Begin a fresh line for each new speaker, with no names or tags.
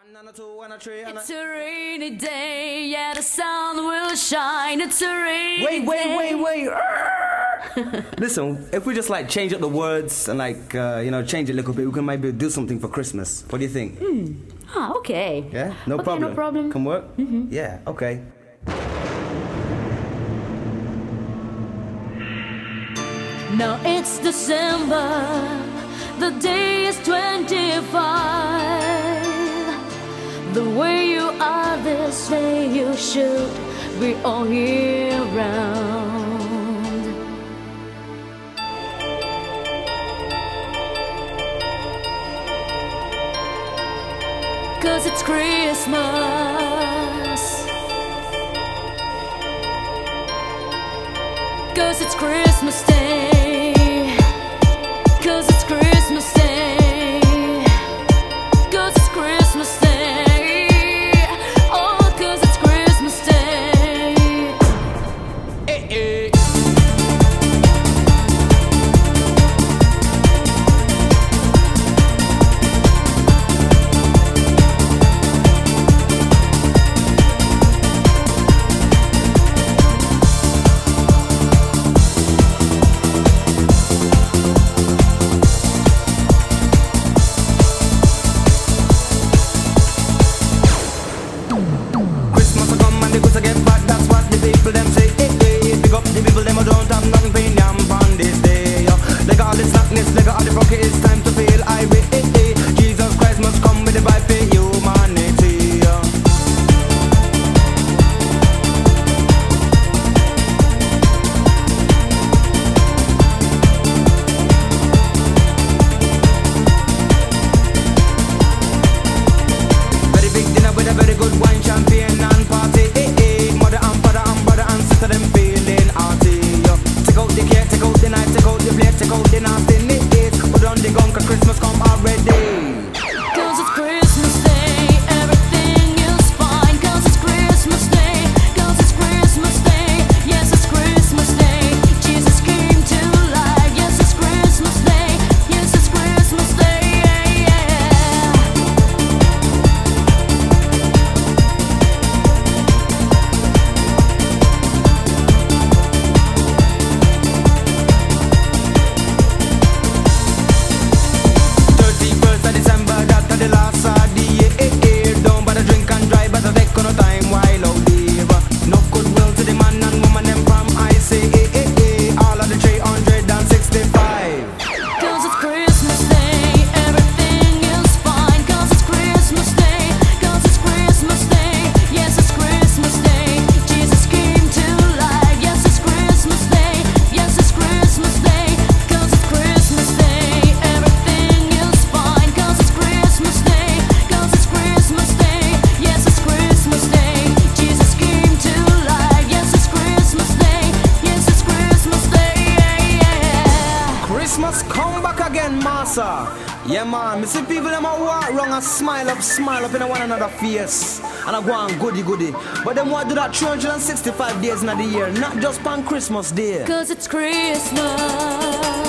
It's a rainy day, yeah, the sun will shine. It's a rainy day.
Wait. Listen, if we just like change up the words and like, change it a little bit, we can maybe do something for Christmas. What do you think?
Okay.
Yeah, no problem.
No problem.
Can work? Yeah, okay.
Now it's December, the day is 25. The way you are this way, you should be all year round. Cause it's Christmas. Cause it's Christmas Day. Cause it's Christmas Day. Cause it's Christmas Day. Oh, cause it's Christmas Day.
Hey, hey. Yeah man, me see people them a walk wrong and smile up in one another face and I go on goody. But them want to do that 365 days in the year, not just on Christmas Day.
Cause it's Christmas.